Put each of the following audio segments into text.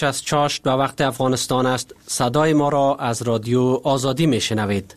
از چاشت و وقت افغانستان است. صدای ما را از رادیو آزادی می شنوید.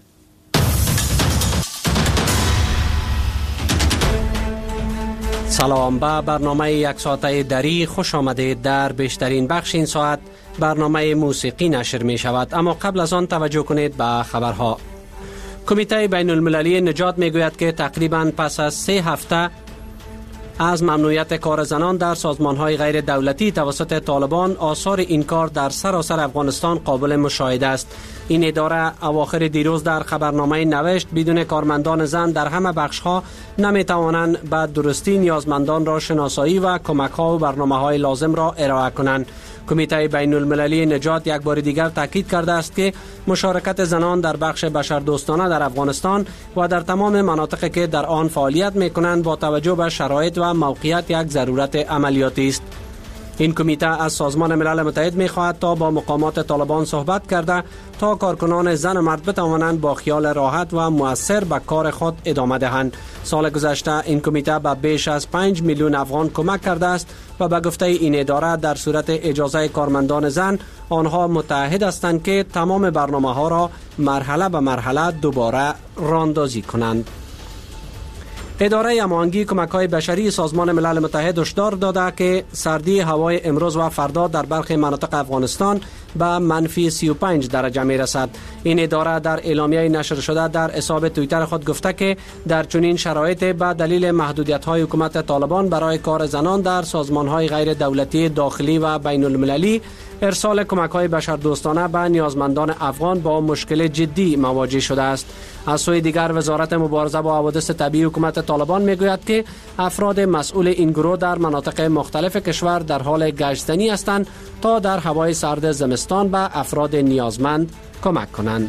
سلام، به برنامه یک ساعته دری خوش آمدید. در بیشترین بخش این ساعت برنامه موسیقی نشر می شود، اما قبل از آن توجه کنید به خبرها. کمیته بین المللی نجات می گوید که تقریباً پس از 3 هفته از ممنوعیت کار زنان در سازمان‌های غیر دولتی توسط طالبان، آثار این کار در سراسر افغانستان قابل مشاهده است. این اداره اواخر دیروز در خبرنامه نوشت بدون کارمندان زن در همه بخش‌ها نمی‌توانند به درستی نیازمندان را شناسایی و کمک‌ها و برنامه‌های لازم را ارائه کنند. کمیته بین المللی نجات یک بار دیگر تاکید کرده است که مشارکت زنان در بخش بشردوستانه در افغانستان و در تمام مناطقی که در آن فعالیت می‌کنند با توجه به شرایط و موقعیت یک ضرورت عملیاتی است. این کمیته از سازمان ملل متحد می‌خواهد تا با مقامات طالبان صحبت کرده تا کارکنان زن و مرد بتوانند با خیال راحت و مؤثر به کار خود ادامه دهند. سال گذشته این کمیته به بیش از 5 میلیون افغان کمک کرده است و به گفته این اداره در صورت اجازه کارمندان زن آنها متعهد هستند که تمام برنامه‌ها را مرحله به مرحله دوباره راهاندازی کنند. اداره هماهنگی کمک‌های بشری سازمان ملل متحد هشدار داده که سردی هوای امروز و فردا در برخی مناطق افغانستان به منفی 35 درجه می رسد. این اداره در اعلامیه نشر شده در حساب توییتر خود گفته که در چنین شرایط به دلیل محدودیت‌های حکومت طالبان برای کار زنان در سازمان‌های غیر دولتی داخلی و بین المللی، ارسال کمک‌های بشردوستانه به نیازمندان افغان با مشکل جدی مواجه شده است. از سوی دیگر وزارت مبارزه با حوادث طبیعی حکومت طالبان میگوید که افراد مسئول این گروه در مناطق مختلف کشور در حال گشتنی هستند تا در هوای سرد زمستان به افراد نیازمند کمک کنند.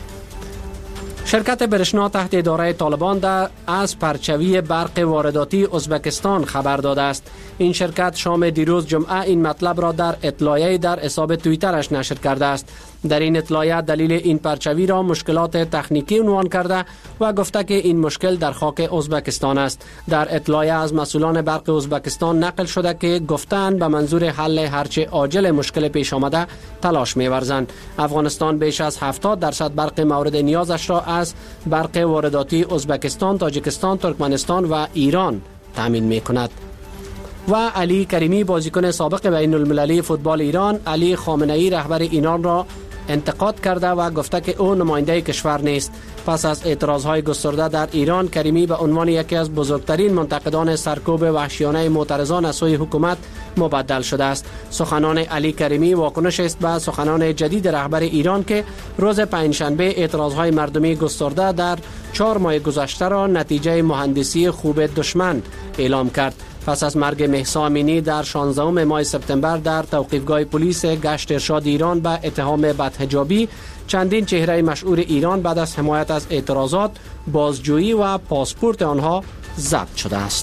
شرکت برشنا تحت اداره طالبان از پرچوی برق وارداتی ازبکستان خبر داده است. این شرکت شام دیروز جمعه این مطلب را در اطلاعیه در حساب توییترش نشر کرده است. در این اطلاعیه دلیل این پرچوی را مشکلات تکنیکی عنوان کرده و گفته که این مشکل در خاک ازبکستان است. در اطلاعیه از مسئولان برق ازبکستان نقل شده که گفتند به منظور حل هرچه عاجل مشکل پیش آمده تلاش می‌ورزند. افغانستان بیش از 70% برق مورد نیازش را از برق وارداتی ازبکستان، تاجیکستان، ترکمنستان و ایران تامین می‌کند. و علی کریمی بازیکن سابق بین المللی فوتبال ایران، علی خامنه‌ای رهبر ایران را انتقاد کرده و گفته که او نماینده کشور نیست. پس از اعتراضهای گسترده در ایران، کریمی به عنوان یکی از بزرگترین منتقدان سرکوب وحشیانه معترضان از سوی حکومت مبدل شده است. سخنان علی کریمی واکنش است به سخنان جدید رهبر ایران که روز پنجشنبه اعتراضهای مردمی گسترده در 4 ماه گذشته را نتیجه مهندسی خوب دشمن اعلام کرد. پس از مرگ مهسا امینی در 16 ماه سپتامبر در توقیفگاه پلیس گشت ارشاد ایران به اتهام بدحجابی، چندین چهره مشهور ایران بعد از حمایت از اعتراضات بازجویی و پاسپورت آنها ضبط شده است.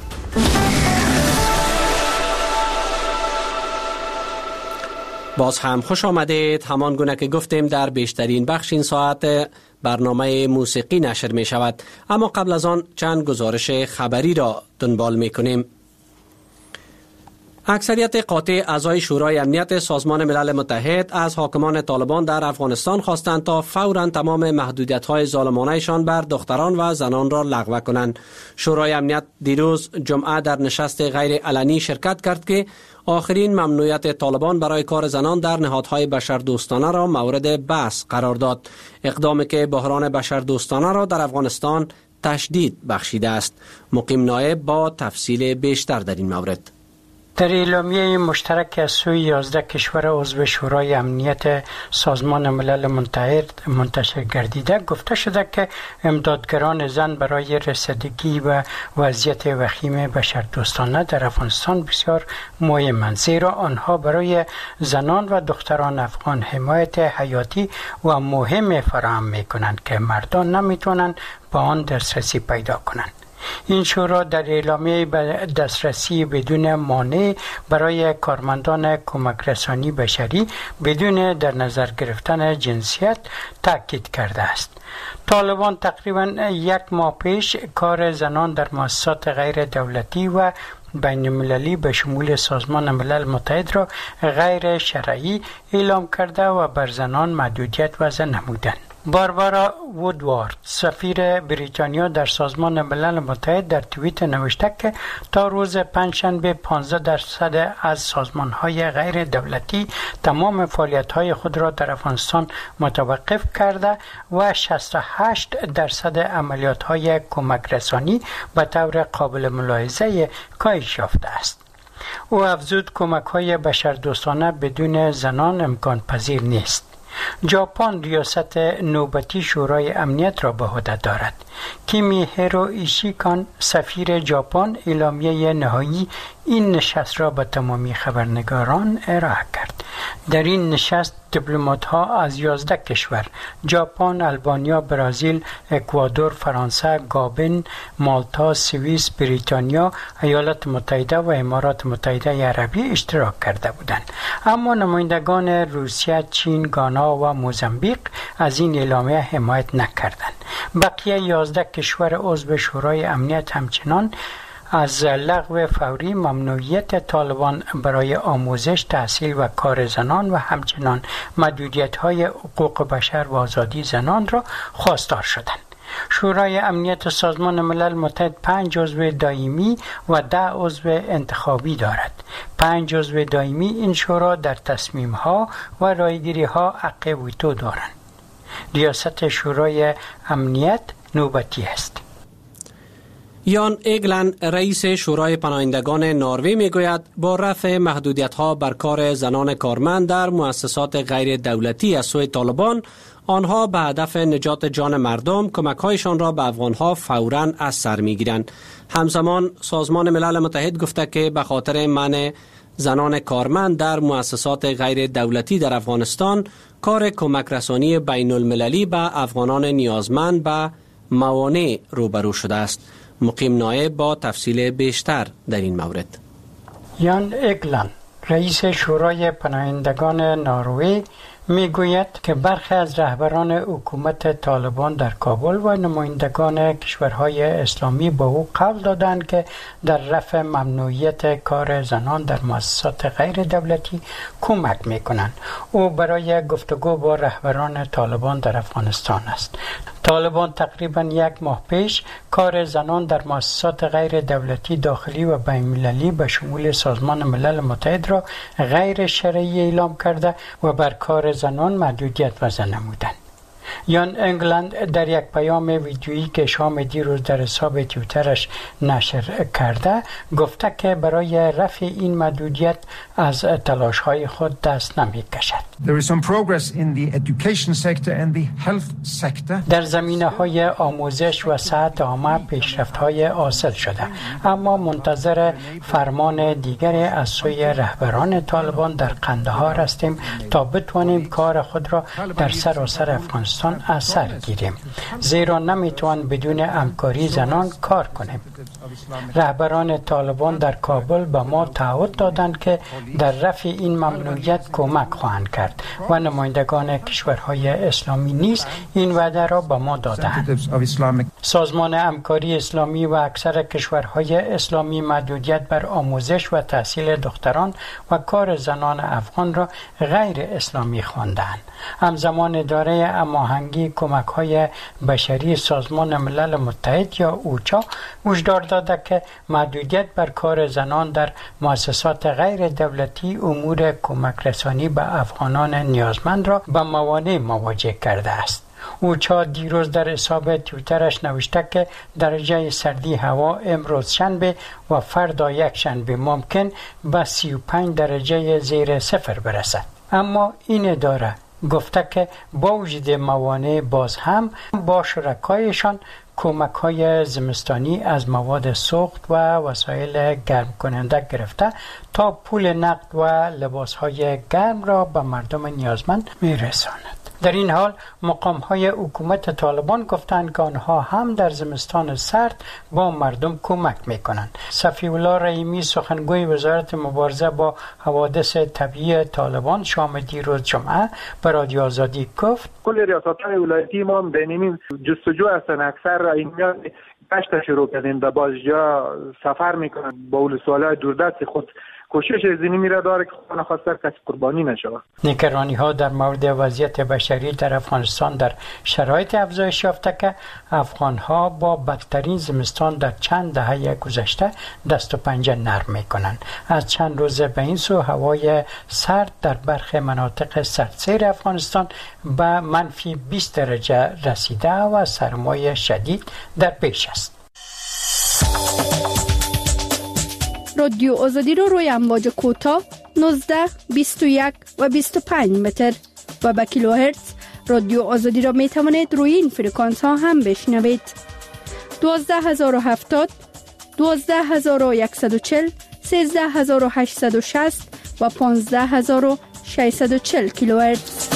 باز هم خوش آمدید. همان گونه که گفتیم در بیشترین بخش این ساعت برنامه موسیقی نشر می شود، اما قبل از آن چند گزارش خبری را دنبال می کنیم. اکثریت قاطع اعضای شورای امنیت سازمان ملل متحد از حاکمان طالبان در افغانستان خواستند تا فوراً تمام محدودیت‌های ظالمانه‌شان بر دختران و زنان را لغو کنند. شورای امنیت دیروز جمعه در نشست غیر علنی شرکت کرد که آخرین ممنوعیت طالبان برای کار زنان در نهادهای بشردوستانه را مورد بحث قرار داد. اقدامی که بحران بشردوستانه را در افغانستان تشدید بخشیده است. مقیم نایب با تفصیل بیشتر در این مورد. در اعلامیه مشترک از سوی 11 کشور عضو شورای امنیت سازمان ملل متحد منتشر گردیده گفته شده که امدادگران زن برای رسیدگی به وضعیت وخیم بشردوستانه در افغانستان بسیار مهمند، زیرا آنها برای زنان و دختران افغان حمایت حیاتی و مهم فراهم می‌کنند که مردان نمی‌توانند به آن دسترسی پیدا کنند. این شورا در اعلامیه به دسترسی بدون مانع برای کارمندان کمک رسانی بشری بدون در نظر گرفتن جنسیت تاکید کرده است. طالبان تقریبا 1 ماه پیش کار زنان در مؤسسات غیر دولتی و بین المللی به شمول سازمان ملل متحد را غیر شرعی اعلام کرده و بر زنان محدودیت وضع نمودند. باربارا وودوارد سفیر بریتانیا در سازمان ملل متحد در توییت نوشته که تا روز پنجشنبه 15% از سازمان‌های غیر دولتی تمام فعالیت‌های خود را در افغانستان متوقف کرده و 68% عملیات‌های کمک رسانی به طور قابل ملاحظه کاهش یافته است. او افزود کمک‌های بشردوستانه بدون زنان امکان پذیر نیست. ژاپن ریاست نوبتی شورای امنیت را به عهده دارد. کیمیهیرو ایشیکان سفیر ژاپن اعلامیه نهایی این نشست را به تمامی خبرنگاران ارائه کرد. در این نشست دیپلمات‌ها از 11 کشور ژاپن، آلبانیا، برزیل، اکوادور، فرانسه، گابن، مالتا، سوئیس، بریتانیا، ایالات متحده و امارات متحده عربی اشتراک کرده بودند. اما نمایندگان روسیه، چین، گانا و موزامبیک از این اعلامیه حمایت نکردند. بقیه 11 کشور عضو شورای امنیت همچنان از لغو فوری ممنوعیت طالبان برای آموزش، تحصیل و کار زنان و همچنان محدودیت‌های حقوق بشر و آزادی زنان را خواستار شدند. شورای امنیت سازمان ملل متحد 5 عضو دائمی و 10 عضو انتخابی دارد. 5 عضو دائمی این شورا در تصمیم‌ها و رایگیری‌ها حق ویتو دارند. ریاست شورای امنیت نوبتی است. یان ایگلند رئیس شورای پناهندگان نروژ میگوید با رفع محدودیت‌ها بر کار زنان کارمند در مؤسسات غیر دولتی از سوی طالبان، آنها به هدف نجات جان مردم کمک‌هایشان را به افغان‌ها فوراً از سر می‌گیرند. همزمان سازمان ملل متحد گفته که به خاطر منع زنان کارمند در مؤسسات غیر دولتی در افغانستان، کار کمک رسانی بین المللی به افغانان نیازمند به موانع روبرو شده است. مقیم نایب با تفصیل بیشتر در این مورد. یان ایگلند رئیس شورای پناهندگان نروژ میگوید که برخی از رهبران حکومت طالبان در کابل و نمایندگان کشورهای اسلامی به او قول دادند که در رفع ممنوعیت کار زنان در مؤسسات غیر دولتی کمک میکنند. او برای گفتگو با رهبران طالبان در افغانستان است. طالبان تقریبا 1 ماه پیش کار زنان در مؤسسات غیر دولتی داخلی و بین‌المللی به شمول سازمان ملل متحد را غیر شرعی اعلام کرده و بر کار زنان محدودیت وضع نمودند. یان انگلند در یک پیام ویدیویی که شام دیروز در حساب توییترش نشر کرده گفته که برای رفع این محدودیت از تلاش‌های خود دست نمی‌کشد. در زمینه‌های آموزش و صحت عامه پیشرفت‌های حاصل شده، اما منتظر فرمان دیگری از سوی رهبران طالبان در قندهار هستیم تا بتوانیم کار خود را در سراسر افغانستان از سر گیریم، زیرا نمیتوان بدون همکاری زنان کار کنیم. رهبران طالبان در کابل به ما تعهد دادند که در رفع این ممنوعیت کمک خواهند کرد و نمایندگان کشورهای اسلامی نیز این وعده را به ما دادند. سازمان همکاری اسلامی و اکثر کشورهای اسلامی محدودیت بر آموزش و تحصیل دختران و کار زنان افغان را غیر اسلامی خواندند. همزمان اداره هماهنگی کمک‌های بشری سازمان ملل متحد یا اوچا هشدار داده که محدودیت بر کار زنان در مؤسسات غیر دولتی امور کمک رسانی به افغانان نیازمند را به موانع مواجه کرده است. اوچا دیروز در حساب توییترش نوشته که درجه سردی هوا امروز شنبه و فردا یک شنبه ممکن به 35 درجه زیر صفر برسد. اما این اداره گفته که با وجود موانع باز هم با شرکایشان کمک‌های زمستانی از مواد سوخت و وسایل گرم کننده گرفته تا پول نقد و لباس‌های گرم را به مردم نیازمند می‌رساند. در این حال مقام‌های حکومت طالبان گفتند که آنها هم در زمستان سرد با مردم کمک می‌کنند. صفی الله رحیمی سخنگوی وزارت مبارزه با حوادث طبیعی طالبان شام دیروز جمعه به رادیو آزادی گفت کل ریاست‌های ولایتی ما بینیم جستجو هستند، اکثر ایمیان گشت شروع کردیم و باز جا سفر میکنن با ولسوالای دوردست خود کوشش زینی میره داره که خدا نخواسته کسی قربانی نشود. نگرانی ها در مورد وضعیت بشری در افغانستان در شرایط افزایش یافته که افغان ها با بدترین زمستان در چند دهه گذشته دست و پنجه نرم میکنند. از چند روز به این سو هوای سرد در برخی مناطق سردسیر افغانستان به منفی 20 درجه رسیده و سرمای شدید در پیش است. رادیو آزادی رو روی امواج کوتاه 19, 21 و 25 متر و با کیلوهرتز رادیو آزادی را می توانید روی این فرکانس ها هم بشنوید. 12070 12140 13860 و 15640 کیلوهرتز.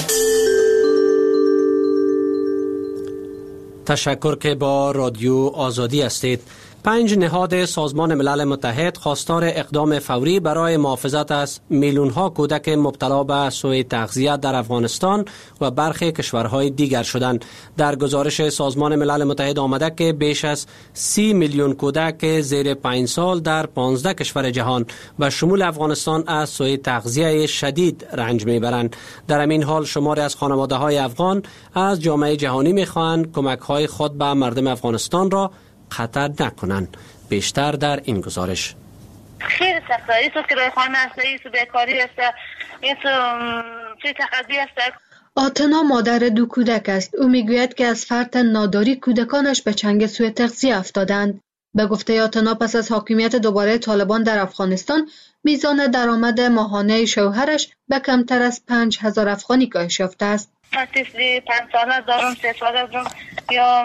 تشکر که با رادیو آزادی هستید. 5 نهاد سازمان ملل متحد خواستار اقدام فوری برای محافظت از میلیون‌ها کودک مبتلا به سوء تغذیه در افغانستان و برخی کشورهای دیگر شدند. در گزارش سازمان ملل متحد آمده که بیش از 30 میلیون کودک زیر 5 سال در 15 کشور جهان و شمول افغانستان از سوء تغذیه شدید رنج میبرند. در همین حال شماری از خانواده‌های افغان از جامعه جهانی می‌خواهند کمک‌های خود به مردم افغانستان را خطر نکنند. بیشتر در این گزارش. خیلی سخته. ایسو کرای خانه است، ایسو بیکاری است، ایسو چه تقاضی است. آتنا مادر 2 کودک است. او میگوید که از فرط ناداری کودکانش به چنگ سوء تغذیه افتادند. به گفته آتنا پس از حاکمیت دوباره طالبان در افغانستان میزان درآمد ماهانه شوهرش به کمتر از 5000 افغانی کاهش یافته است. طفلی 5 ساله دارم، 3 ساله دارم یا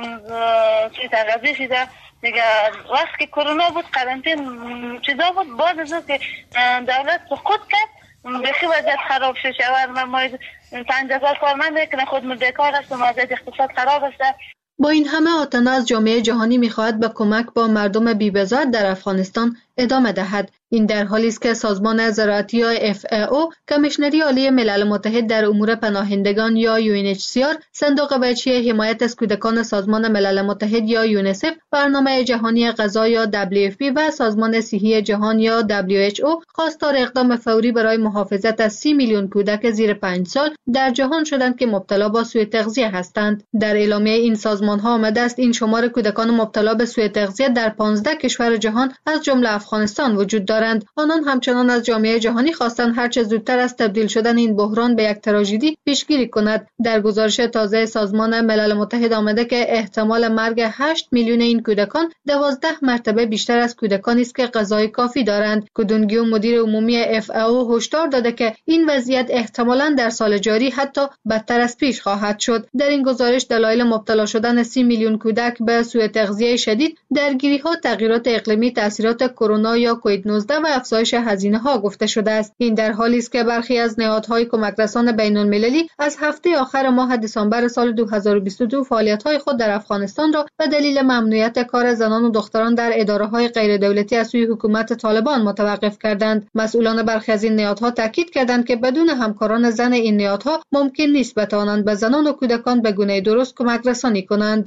چی تغذیه شده دیگه. وقتی که کرونا بود قرنطین چیزا بود، بعد از که دولت سقوط کرد بخی وضعیت خراب شد. شوهر ما 5000 کارمند که خود بیکار است و وضعیت اقتصاد خراب است. با این همه آتنا از جامعه جهانی می‌خواهد به کمک با مردم بی‌بضاعت در افغانستان ادامه دهد. این در حالی است که سازمان زراعتی یا FAO، کمیشنری عالی ملل متحد در امور پناهندگان یا UNHCR، صندوق بهچه حمایت از کودکان سازمان ملل متحد یا یونیسف، برنامه جهانی غذا یا WFP و سازمان صحی جهان یا WHO خواستار اقدام فوری برای محافظت از 30 میلیون کودک زیر 5 سال در جهان شدند که مبتلا به سوء تغذیه هستند. در اعلامیه این سازمان‌ها آمده است این شمار کودکان مبتلا به سوء تغذیه در 15 کشور جهان از جمله افغانستان وجود دارد. آنان همچنان از جامعه جهانی خواستند هرچه زودتر از تبدیل شدن این بحران به یک تراژدی پیشگیری کند. در گزارش تازه سازمان ملل متحد آمده که احتمال مرگ 8 میلیون این کودکان 12 مرتبه بیشتر از کودکانی است که غذای کافی دارند. کودونگیو مدیر عمومی FAO هشدار داده که این وضعیت احتمالاً در سال جاری حتی بدتر از پیش خواهد شد. در این گزارش دلایل مبتلا شدن 30 میلیون کودک به سوء تغذیه شدید، درگیری‌ها، تغییرات اقلیمی، تاثیرات کرونا یا کووید 19 و افزایش هزینه‌ها گفته شده است. این در حالی است که برخی از نهادهای کمکرسان بین‌المللی از هفته آخر ماه دسامبر سال 2022 فعالیت‌های خود در افغانستان را به دلیل ممنوعیت کار زنان و دختران در اداره‌های غیردولتی از سوی حکومت طالبان متوقف کردند. مسئولان برخی از این نهادها تاکید کردند که بدون همکاران زن این نهادها ممکن نیست بتوانند به زنان و کودکان به گونه درست کمکرسانی کنند.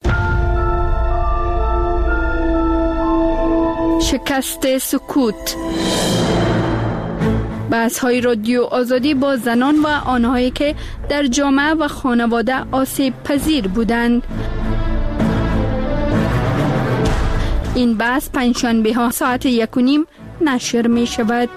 شکست سکوت. بحث‌های رادیو آزادی با زنان و آنهایی که در جامعه و خانواده آسیب پذیر بودند. این بحث پنجشنبه ها ساعت 1:30 نشر می شود.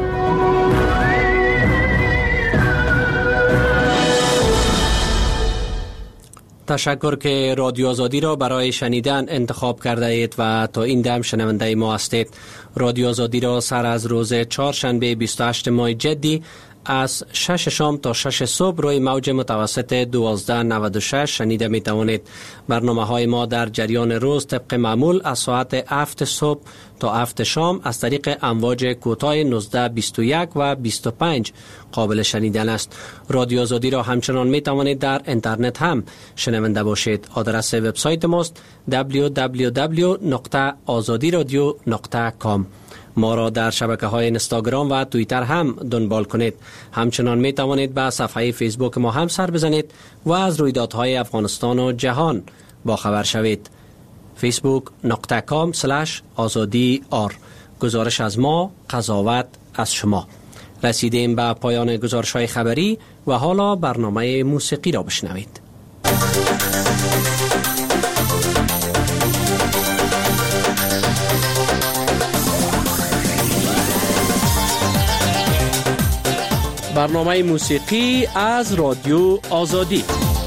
تشکر که رادیو آزادی را برای شنیدن انتخاب کرده اید و تا این دم شنونده ما هستید. رادیو آزادی را سر از روز چهارشنبه 28 ماه جدی از 6 شام تا 6 صبح روی موج متوسط 1296 شنیده می توانید. برنامه های ما در جریان روز طبق معمول از ساعت 7 صبح تا 7 شام از طریق امواج کوتاه 19، 21 و 25 قابل شنیدن است. رادیو آزادی را همچنان می توانید در اینترنت هم شنونده باشید. آدرس وبسایت ماست www.azadiradio.com. ما را در شبکه‌های اینستاگرام و توییتر هم دنبال کنید. همچنان می توانید به صفحه فیسبوک ما هم سر بزنید و از رویدادهای افغانستان و جهان با خبر شوید. facebook.com/azadi.r. گزارش از ما، قضاوت از شما. رسیدیم به پایان گزارش‌های خبری و حالا برنامه موسیقی را بشنوید. برنامه موسیقی از رادیو آزادی.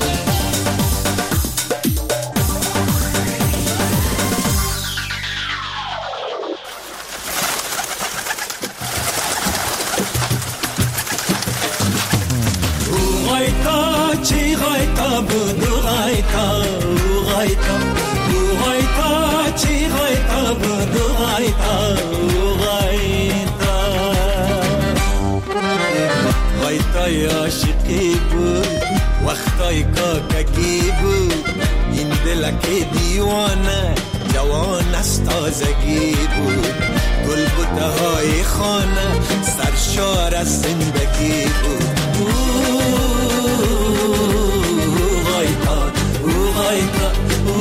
عاشقی بود وقتای کاکگی بود، این دلک دیوانه جوان از تازگی بود، گل بوته های خانه سرشار از زندگی بود. غایتا غایتا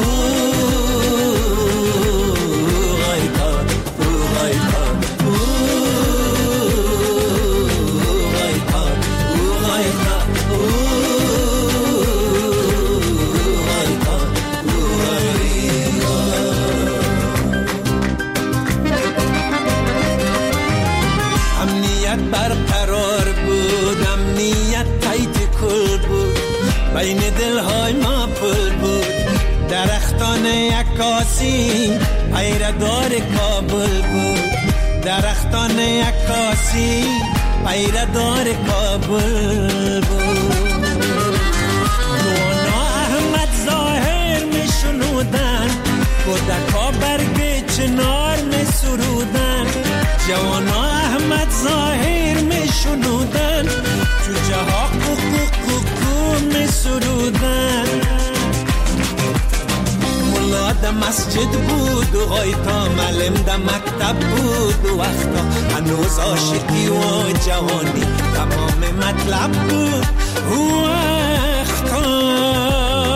بین دلهای ما پل بود، درختان عکاسی پیردار کابل بود، درختان عکاسی پیردار کابل بود. نوانا احمد ظاهر می شنودن، کودکا برگ چنار می سرودن، جوانا احمد ظاهر می شنودن، جوجه ها می سرودن. ملا ده مسجد بود و غایتا معلم ده مکتب بود و وقتا هنوز عاشقی و جوانی تمام مطلب بود و وقتا.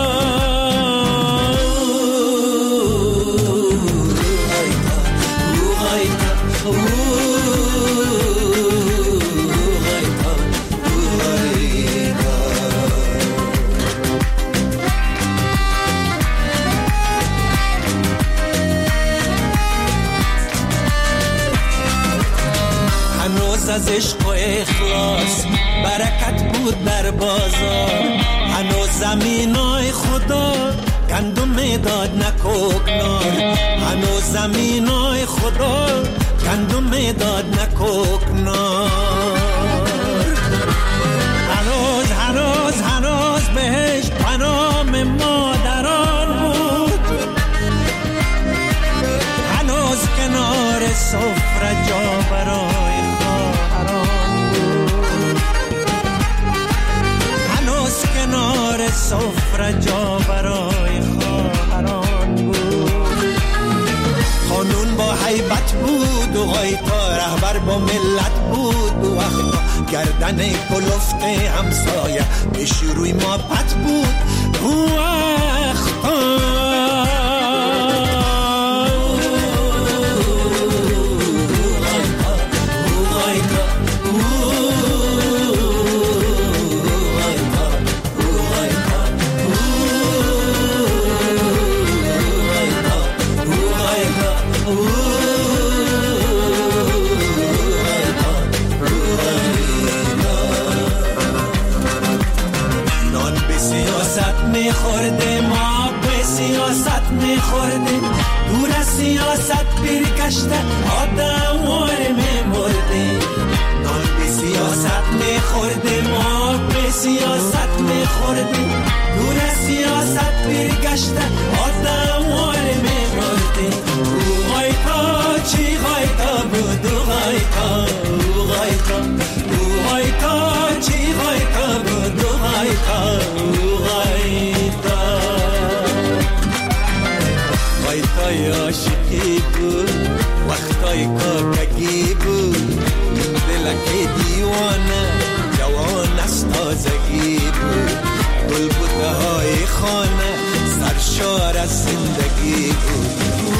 از عشق و اخلاص برکت بود در بازار، هنوز زمینای خدا گندم داد نکوکنار، هنوز زمینای خدا گندم داد نکوکنار. هنوز بهش پنام مادران بود، هنوز کنار سفره جا برای کنار سفره جا برای خواهران بود. خانون با حیبت بود و غایتا رهبر با ملت بود و وقتا گردن کلفت همسایه پیش روی ما پت بود و وقتا. دور از سیاست برگشته آدم واره میمرده، نان به سیاست میخورده ما به سیاست میخورده، دور از سیاست برگشته آدم واره میمرده. غایتا چی غایتا بود غایتا غایتا چی غایتا بود غایتا وقتای عاشقی بود وقتای کاکگی بود، دلک دیوانه جوان از تازگی بود، گل بوته های خانه سرشار از زندگی بود.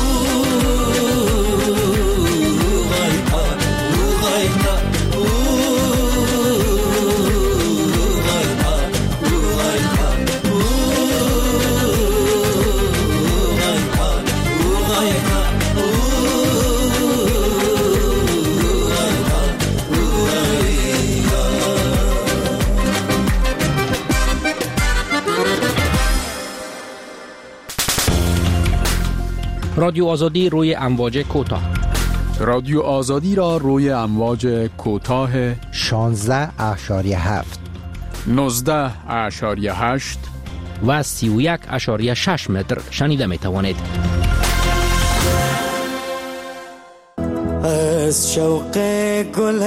رادیو آزادی روی امواج کوتاه. رادیو آزادی را روی امواج کوتاه 16.7 19.8 و 31.6 متر شنیده می توانید. از شوق گل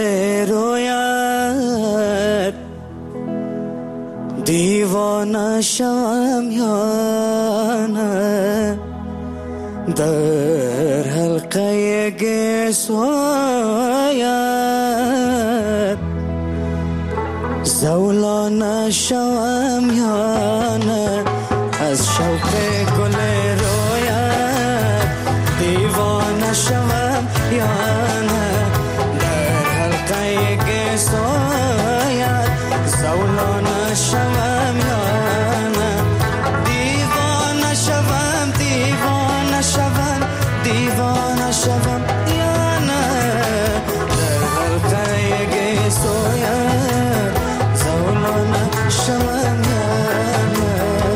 رویت دیوانه شوم یا نه، در حلقه گسوایت زولانه شوم یا نه. از شوق گل رویت دیوانه شوم یا نه، در حلقه گسوایت زولانه شوم یا نه. دیوانه شوم دیوانه شوم دیوانه شوم یا نه، در حلقه گسویت زولانه شوم یا نه.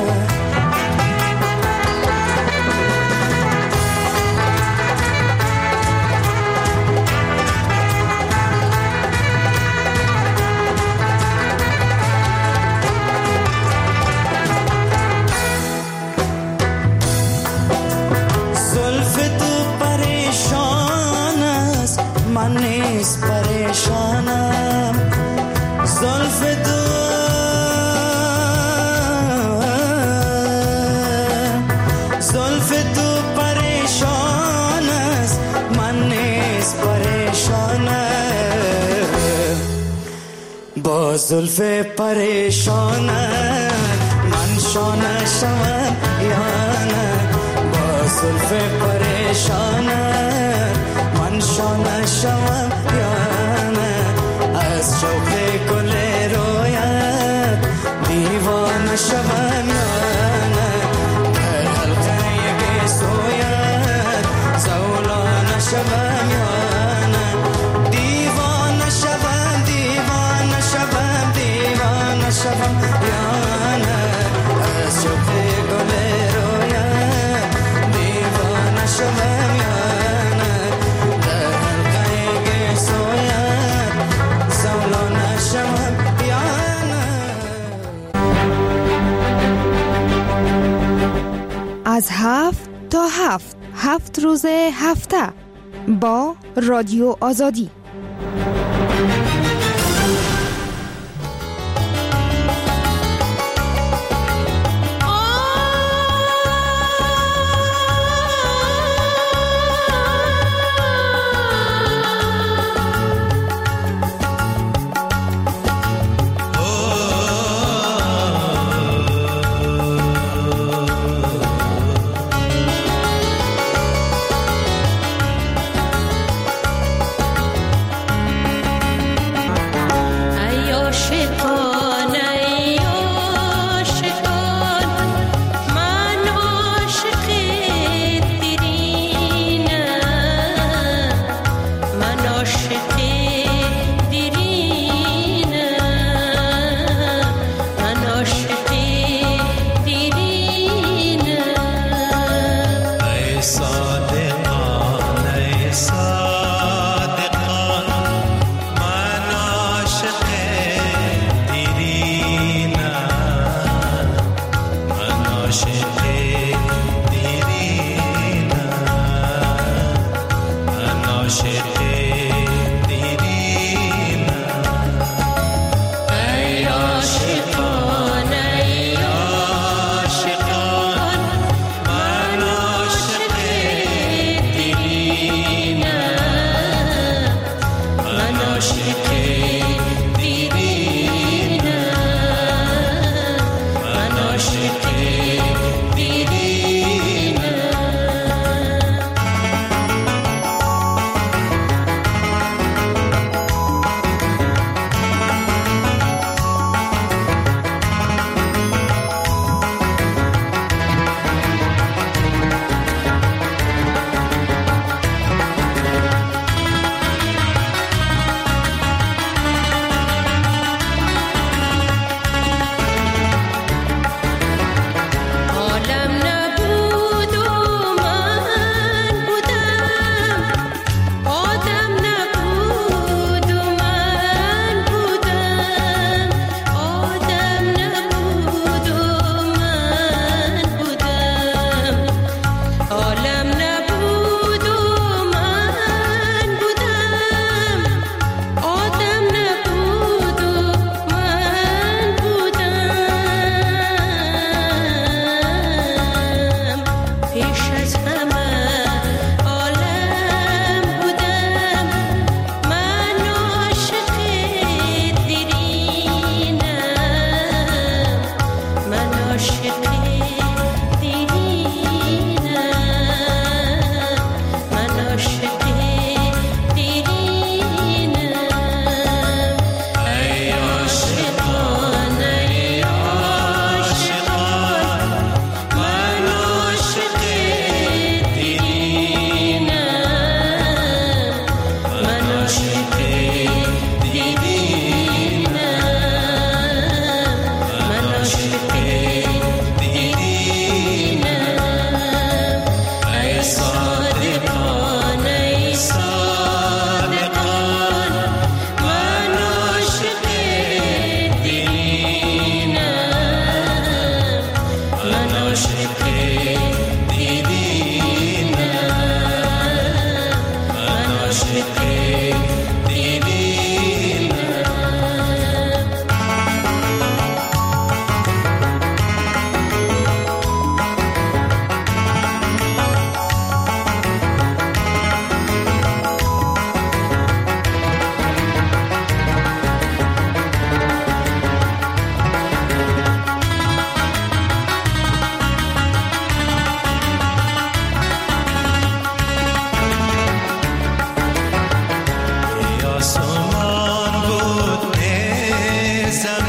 من نیست پریشانم، زلف تو پریشان است، من نیست پریشانم. با زلف پریشانم من شانه شوم یا نه، با زلف پریشانم من شانه شوم یا نه. از شوق گل رویت دیوانه شوم یا نه، در حلقه گسویت زولانه شوم یا نه. دیوانه شوم دیوانه شوم دیوانه شوم یا نه، از شوق گل رویت دیوانه شوم یا نه، در حلقه گسویت زولانه شوم یا نه. از 7 تا 7 روز هفته با رادیو آزادی.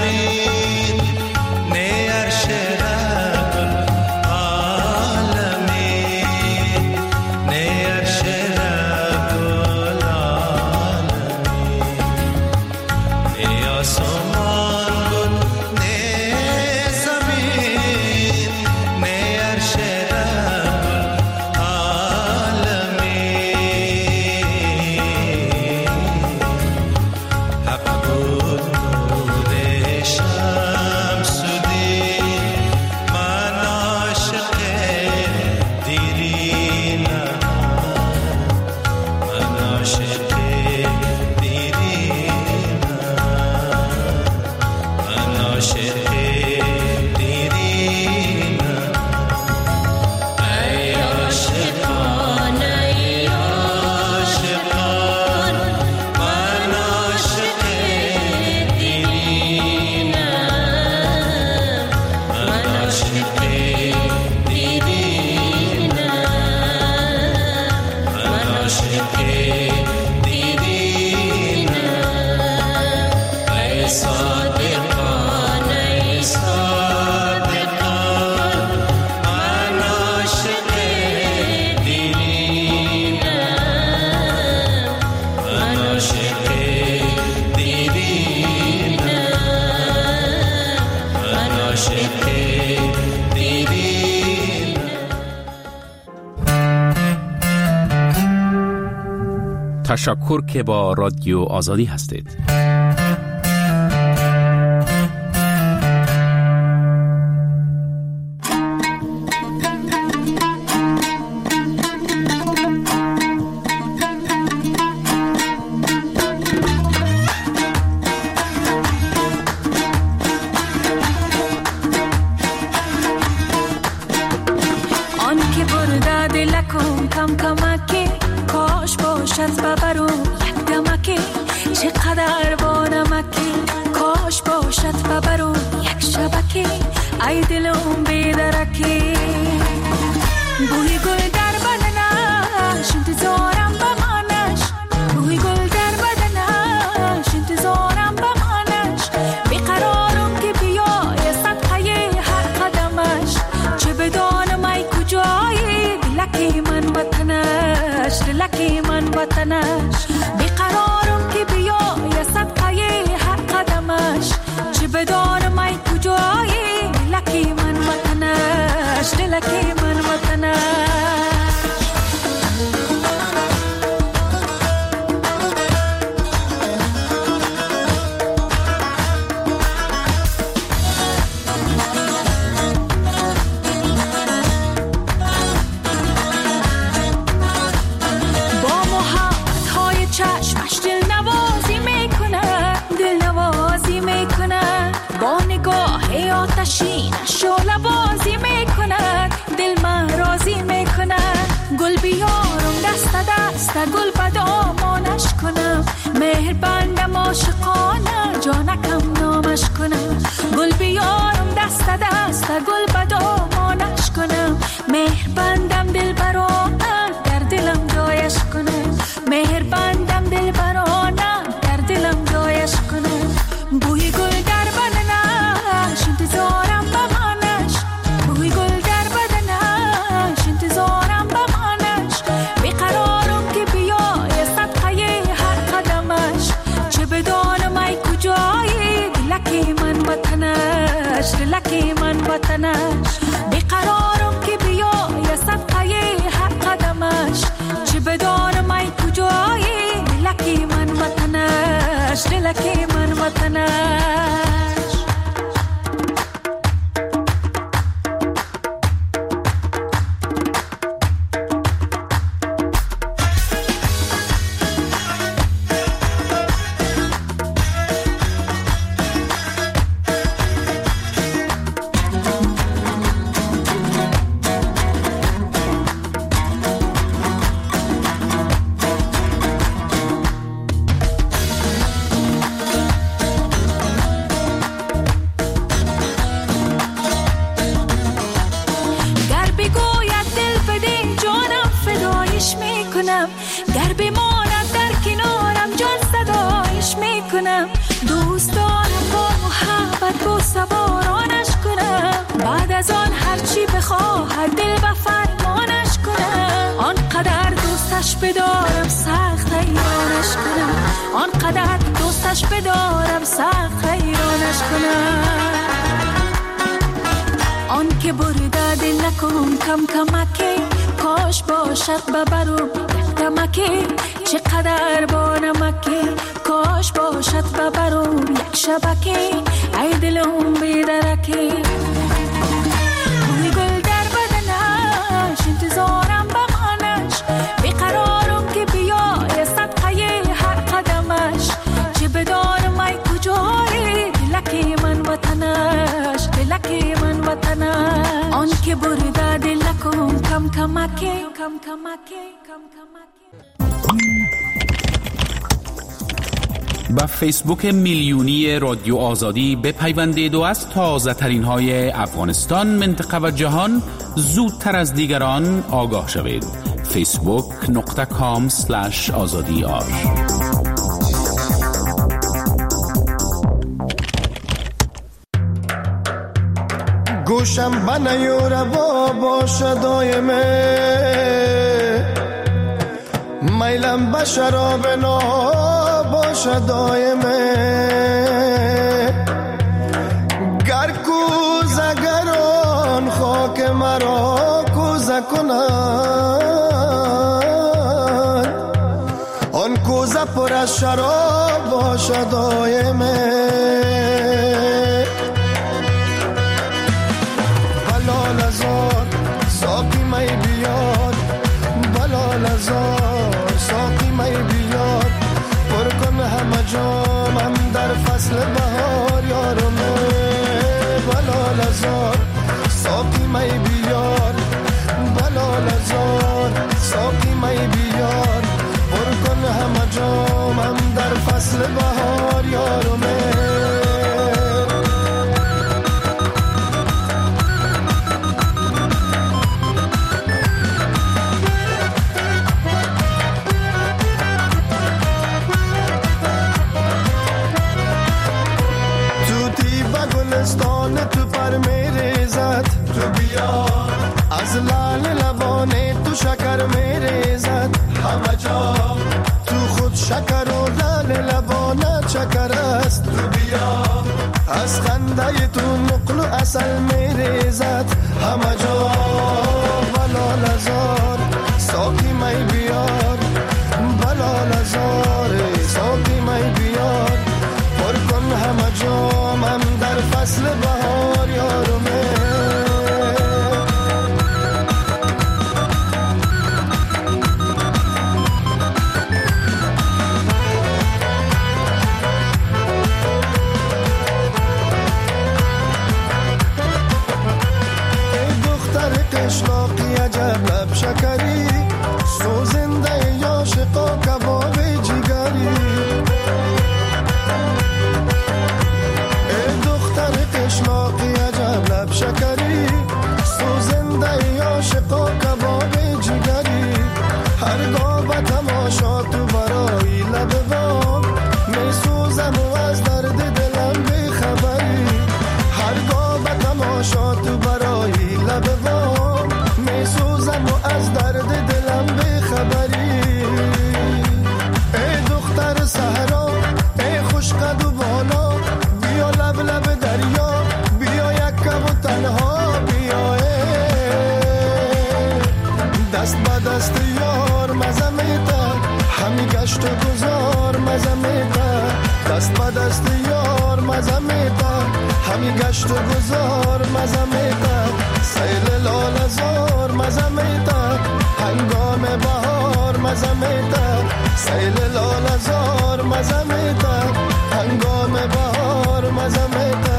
تشکر که با رادیو آزادی هستید. چی بخواهد دل به فرمانش کنم، آنقدر دوستش بدارم سخت حیرانش کنم، آنقدر دوستش بدارم سخت حیرانش کنم. آن که برده دل نکنم کم کمکی، کاش باشد ببرم کمکی، چقدر با نمکی، کاش باشد ببرم یک شبکی، ای دلم بیدرکی. بوی گل در بدنش انتظارم بمانش، بیقرارم که بیای صدقه هر قدمش، چه بدارم ای کجایی دلکی من وطنش، دلکی من وطنش. آن که برده دل نکنم کم کمکی، کم کمکی، کم کمکی. با فیسبوک میلیونی رادیو آزادی بپیوندید و از تازه ترین های افغانستان، منطقه و جهان زودتر از دیگران آگاه شوید. facebook.com/azadi.ar. گوشم بنیور باشد دایمه، میلم به شراب باشد دایمه، گر کوزه گران خاک مرا کوزه کنند، آن کوزه پر از شراب باشد دایمه. بلال ازار ساقی می بیاد، بلال ازار ساقی می بیاد، پر کن همه جامم در فصل بهار یارمه. بلال ازار ساقی می بیاد، بلال ازار ساقی می بیاد، پر کن همه جامم در فصل بهار یارمه. تو پر میریزد، تو بیا از لال لبانه تو شکر میریزد، همه جا تو خود شکر و لال لبانه چکر است، تو بیا از خنده تو نقل و اصل میریزد، همه جا. بلال ازار ساقی می بیار، بلال ازار ساقی می بیار، پر کن همه جامم در فصل بهار یارمه. ای دختر قشلاقی عجب لب شکری، سوزنده عاشقا کباب جگری، قشلاقی عجب لب شکری، سوزنده عاشقا کباب جگری، هرگاه به تماشا تو برای لب بام، می سوزم و از درد دلم بیخبری، هرگاه به تماشا تو برای لب بام، می سوزم و از درد دلم بیخبری. ای دختر صحرا ای خوش قد و بالا، بیا لب لب دریا، بیا یک کب و تنها بیا، دست به دست یار مزه میده، همی گشت و گذار مزه میده، دست به دست یار مزه میده، همی گشت و گذار مزه میده، سیل لال زار مزه میده، هنگام بهار مزه میده، سیل لال زار مزه میده، هنگام بهار مزه میده.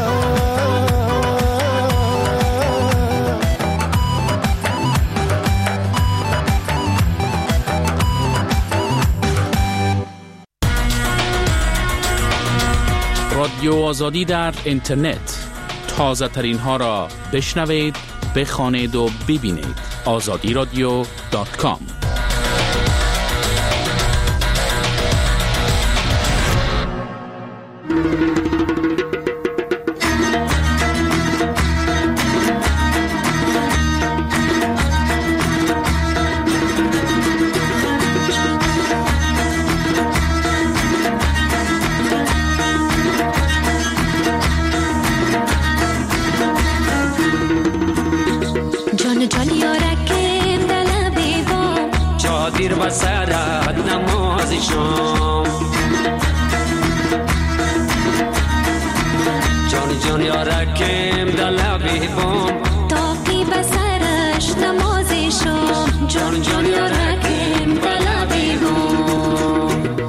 رادیو آزادی در اینترنت، تازه ترین ها را بشنوید، بخوانید و ببینید. azadiradyo.com. دیر بسرت نماز شام جان جان یارکم دلبی بام تاقی بسرش نماز شام جان جان یارکم دلبی بام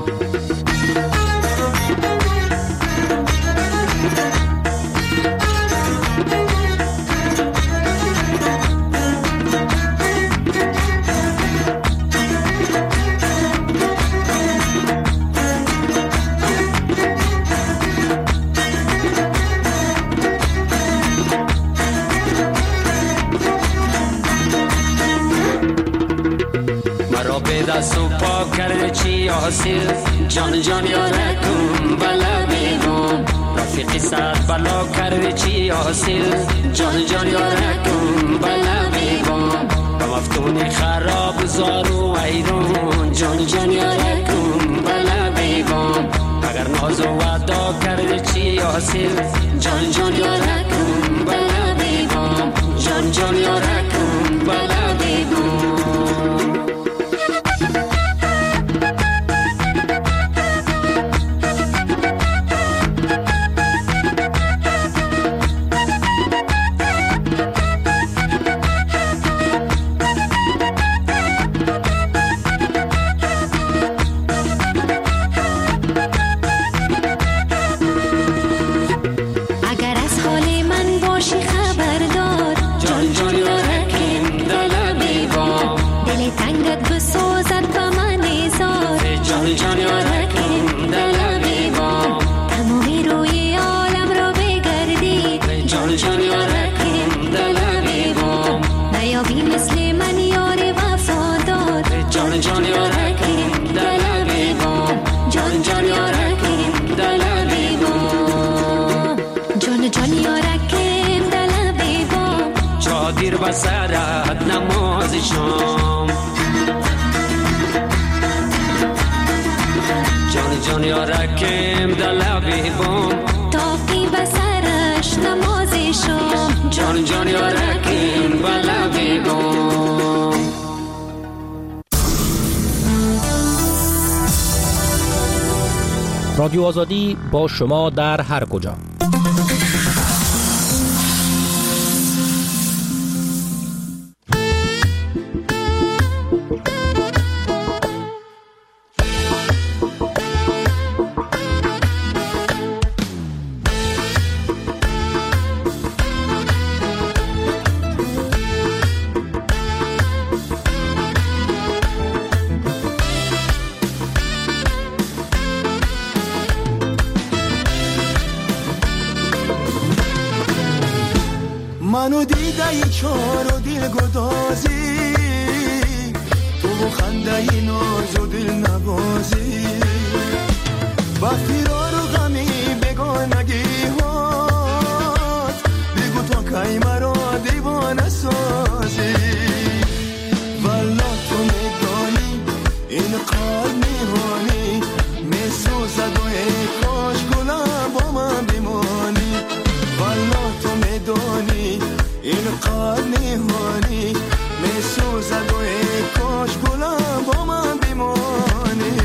دست و پا کرده چی حاصل جان جان یارکم بلا بیگم رفیقی صد بلا کرده چی حاصل جان جان یارکم بلا بیگم به مفتونی خراب زار و ایران جان جان یارکم بلا بیگم اگر ناز و وعدا کرده چی حاصل جان جان یارکم بلا بیگم جان جان یارکم بلا بیگم دیر بسرت نماز شام جان جان یارکم دلبی بام تاقی بسرش نماز شام جان جان یارکم دلبی بام رادیو آزادی با شما در هر کجا. منو دیده ای چار و دل گدازی تو خنده ای ناز و دل نبازی با فرار و غمی بگانگی هات بگو تا کی مرا دیوانه سازی والا تو میدانی این قلب میهانی میسوزد و ای کاش گلم با من بمانی والا تو میدانی این قلب نهانی میسوزد و ای کاش گلم با من بمانی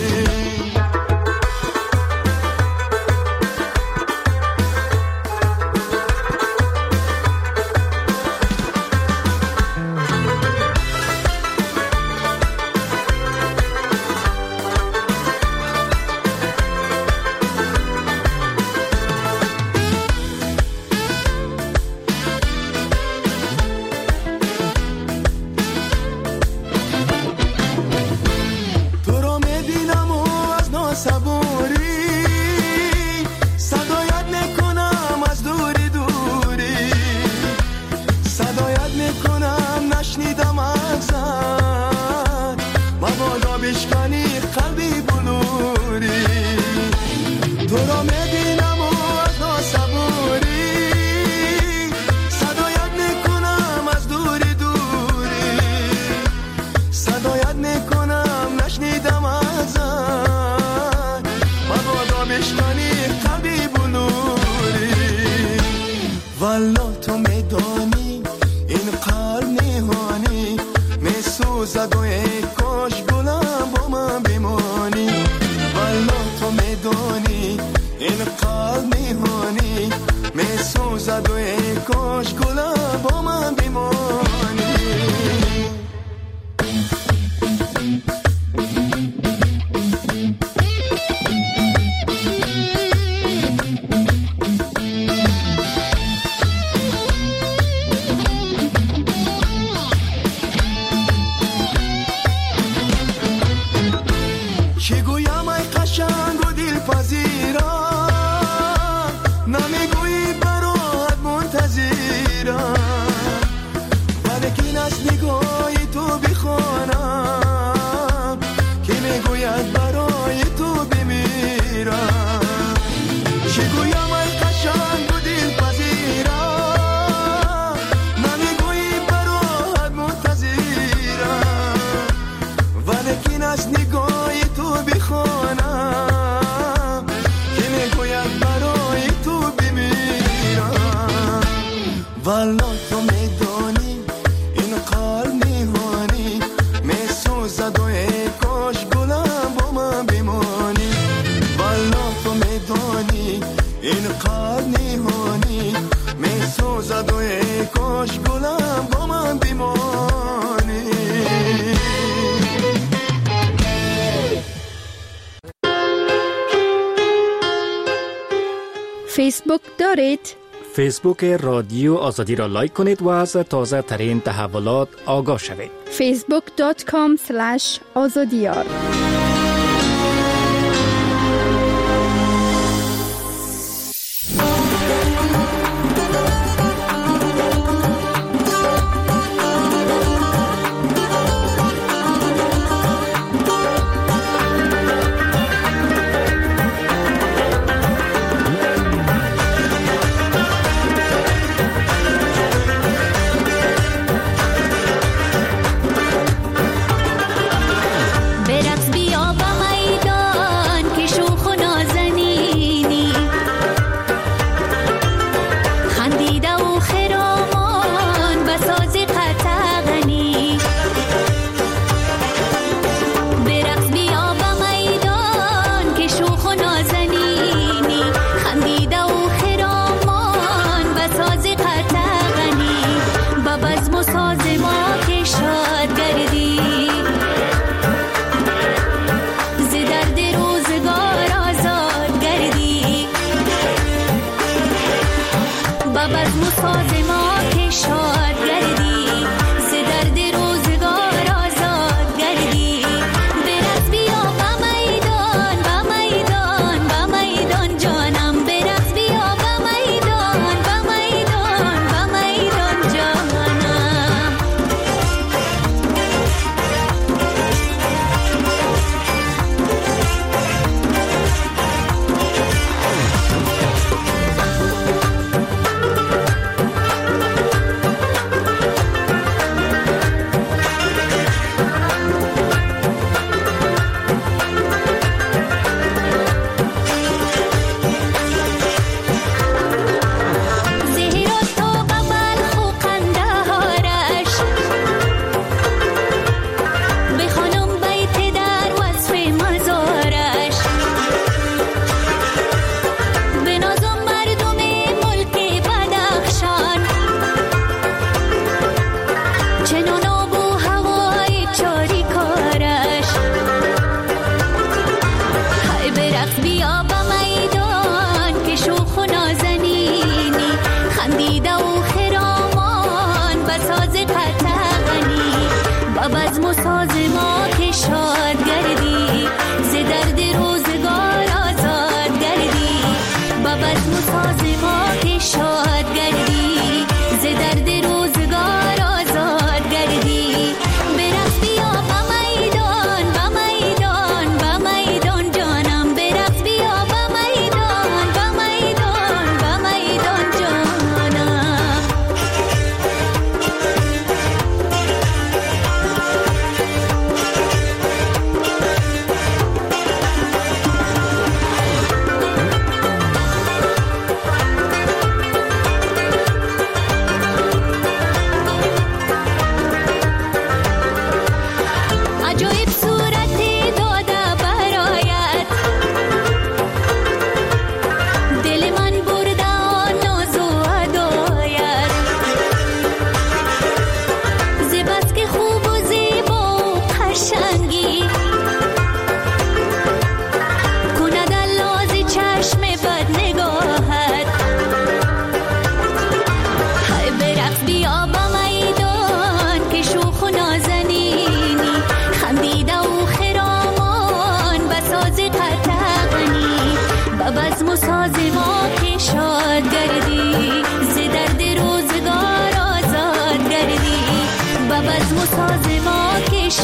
والا تو میدانی این قلب نهانی میسوزد و ای کاش زدوی کاش گلم با من بمانی. چه گویم ای قشنگ و دلپذیرم، نمیگویی برات منتظرم، ولیکن از نگاهی تو بخوانم که میگوید برای تو بمیرم. چه گویم ای قشنگ و دلپذیرم، نمیگویی برات منتظرم، ولیکن از نگاهی تو بخوانم که میگوید برای تو بمیرم. والا تو میدانی این قلب نهانی میسوزد و ای کاش گلم با من بمانی. والا تو میدانی این قلب نهانی میسوزد و ای کاش گلم با من بمانی. فیسبوک دارید؟ فیسبوک رادیو آزادی را لایک کنید و از تازه ترین تحولات آگاه شوید. facebook.com/azadiyar.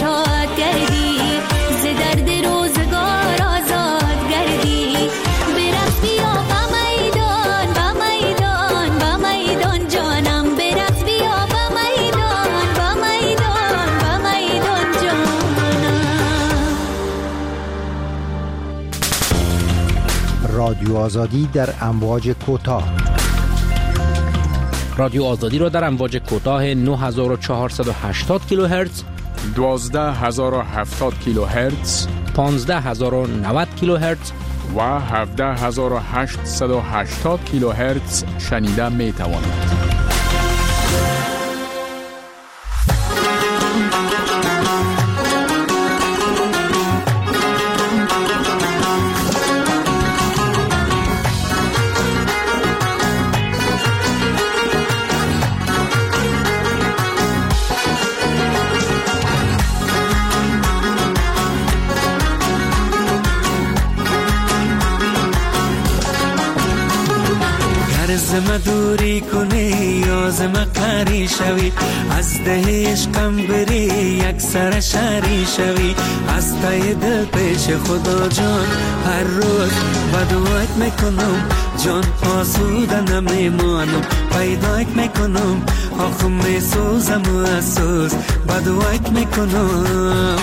شاد گردی ز درد روزگار آزاد گردی برقص بیا با میدان با میدان با میدان جانم برقص بیا با میدان با میدان با میدان جانم. رادیو آزادی در امواج کوتاه. رادیو آزادی را در امواج کوتاه 9480 کیلوهرتز، 12070 کیلوهرتز، 15090 کیلوهرتز و 17880 کیلوهرتز شنیده می توانید. زم دوری کنی یا زم قری شوی از ده عشقم بری یک سر شری شوی از تای دل پیش خدا جان هر روز بدوات میکنم جان آسوده نمیمانم پیدایت میکنم آخ میسوزم و اسوز بدوات میکنم.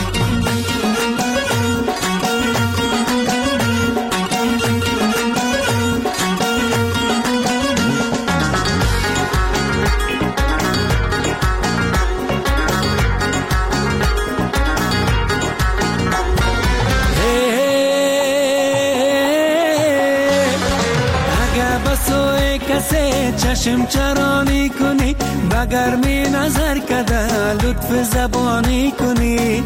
چشم چرانی کنی بگر می نظر کده لطف زبانی کنی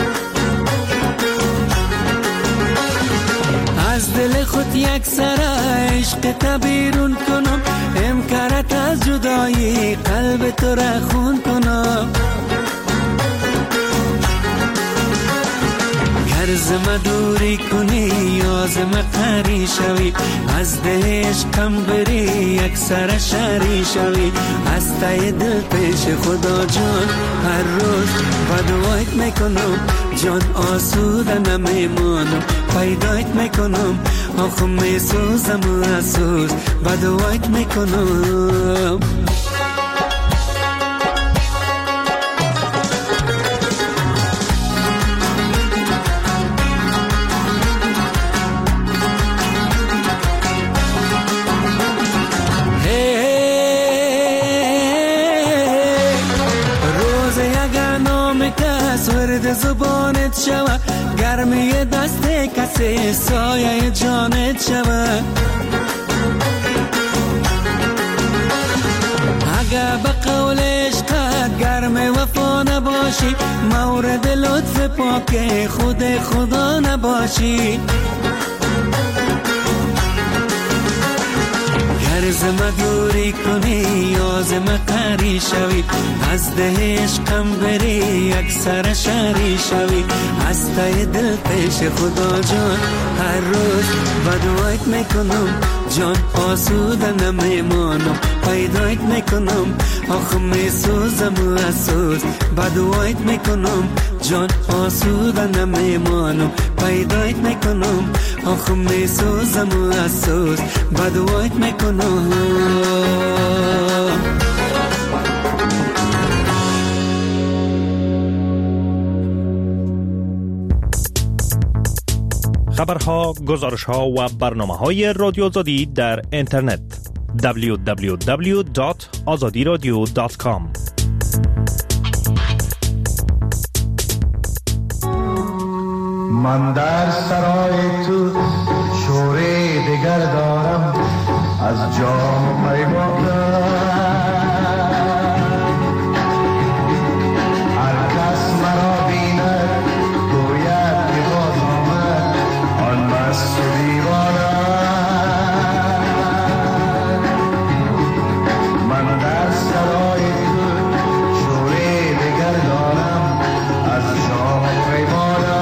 از دل خود یک سر عشق تبیرون کنم امکارت از جدایی قلب تو را خون کنم زم دوری کنی یا زم قری شوی از ده عشقم بری یک سر شری شوی از تای دل پیش خدا جان هر روز بدوایت میکنم جان آسوده نمیمانم پیدایت میکنم آخ میسوزم و اسوز بدوایت میکنم. ورد زبانت شوه گرمی دست کسی سایه جانت شوه اگه به قول عشقت گرم وفا نباشی مورد لطف پاک خود خدا نباشی زم دوری کنی یا زم قری شوی از ده عشقم بری یک سر شری شوی از تای دل پیش خدا جان هر روز بدوایت میکنم جان آسوده نمیمانم پیدایت میکنم آخ میسوزم و اسوز بدوایت میکنم جان آسوده نمیمانم پیدایت میکنم آخ میسوزم و اسوز بدوایت میکنم. خبرها، گزارشها و برنامه‌های رادیو آزادی در اینترنت www.azadiradio.com. من در سرای تو شوره دگر دارم از جام پیمانم هر کس مرا بیند گوید که باز آمد آن مست و دیوانم من در سرای تو شوره دگر دارم از جام پیمانم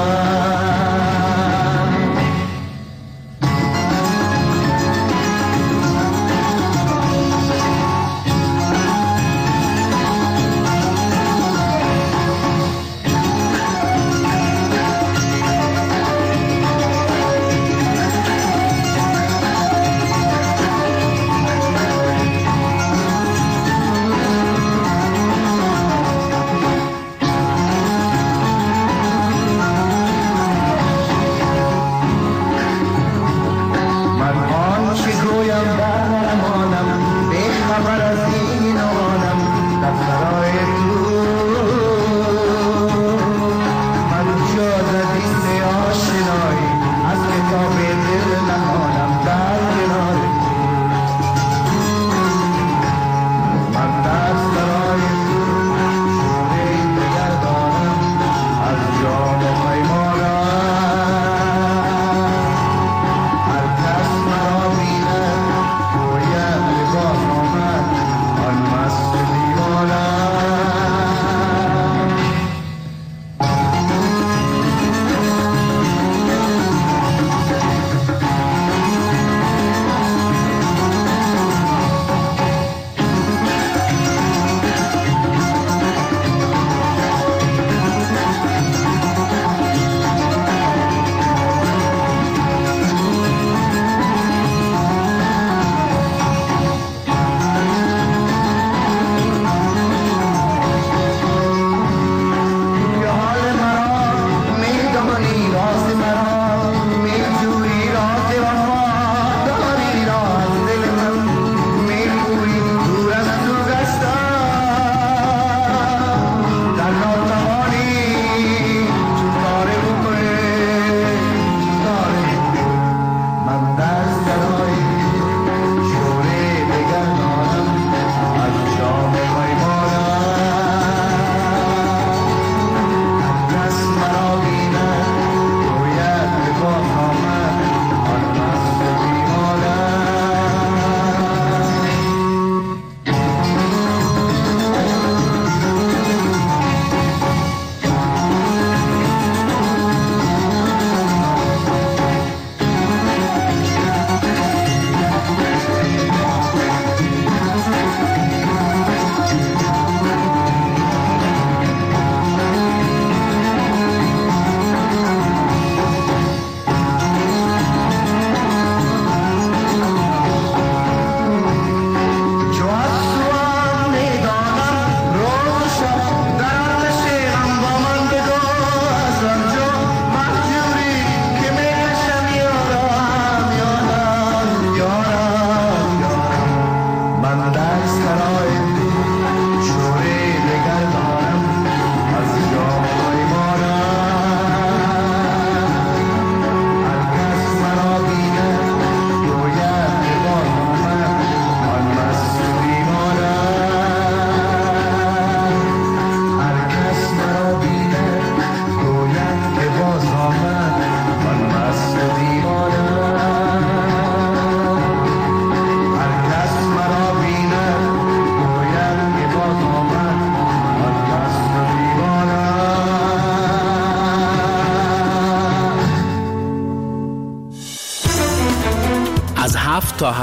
از 7 تا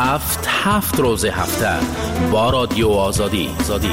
7 روز هفته با رادیو آزادی.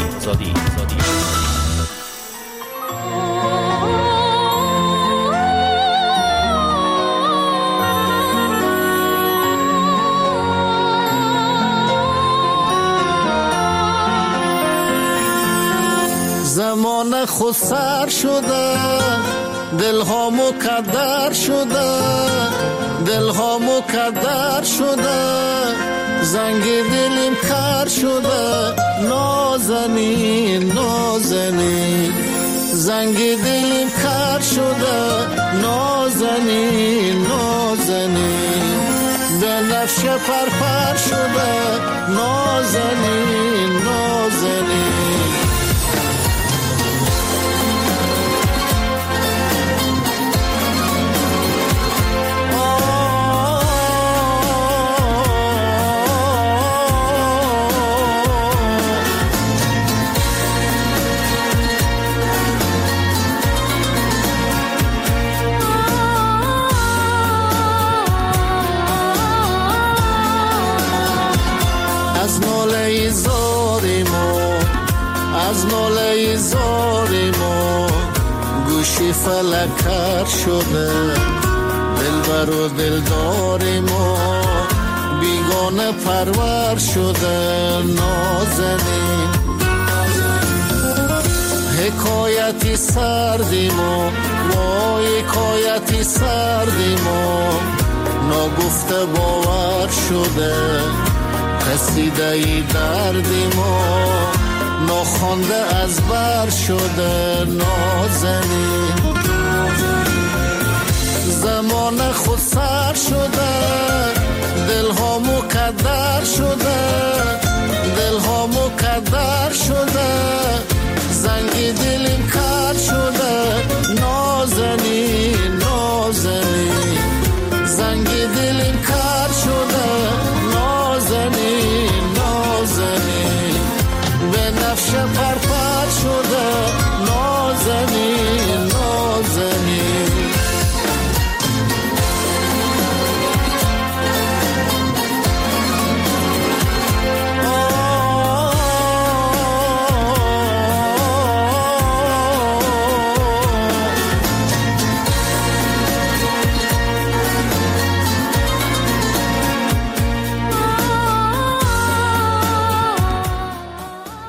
زمان خود سر شده، دلها مکدر شده، دلها مکدر شده، زنگ دلیم کر شده، نازنین نازنین، زنگ دلیم کر شده، نازنین نازنین، بنفش پرپر شده، نازنین نازنین. از ناله زاری ما گوشی فلک کر شده، دلبر و دلدار ما بیگانه پرور شده، نازنین. حکایتی سردی ما، وای حکایتی سردی ما، نگفته باور شده، رسیده ای دردی ما، ناخوانده از بر شده نازنین. زمان خود سر شده دل ها مکدر شده، دل ها مکدر شده، زنگی دلیم کر شده نازنین نازنین، زنگی دلیم کر شده نازنین نازنین، به نفش پرت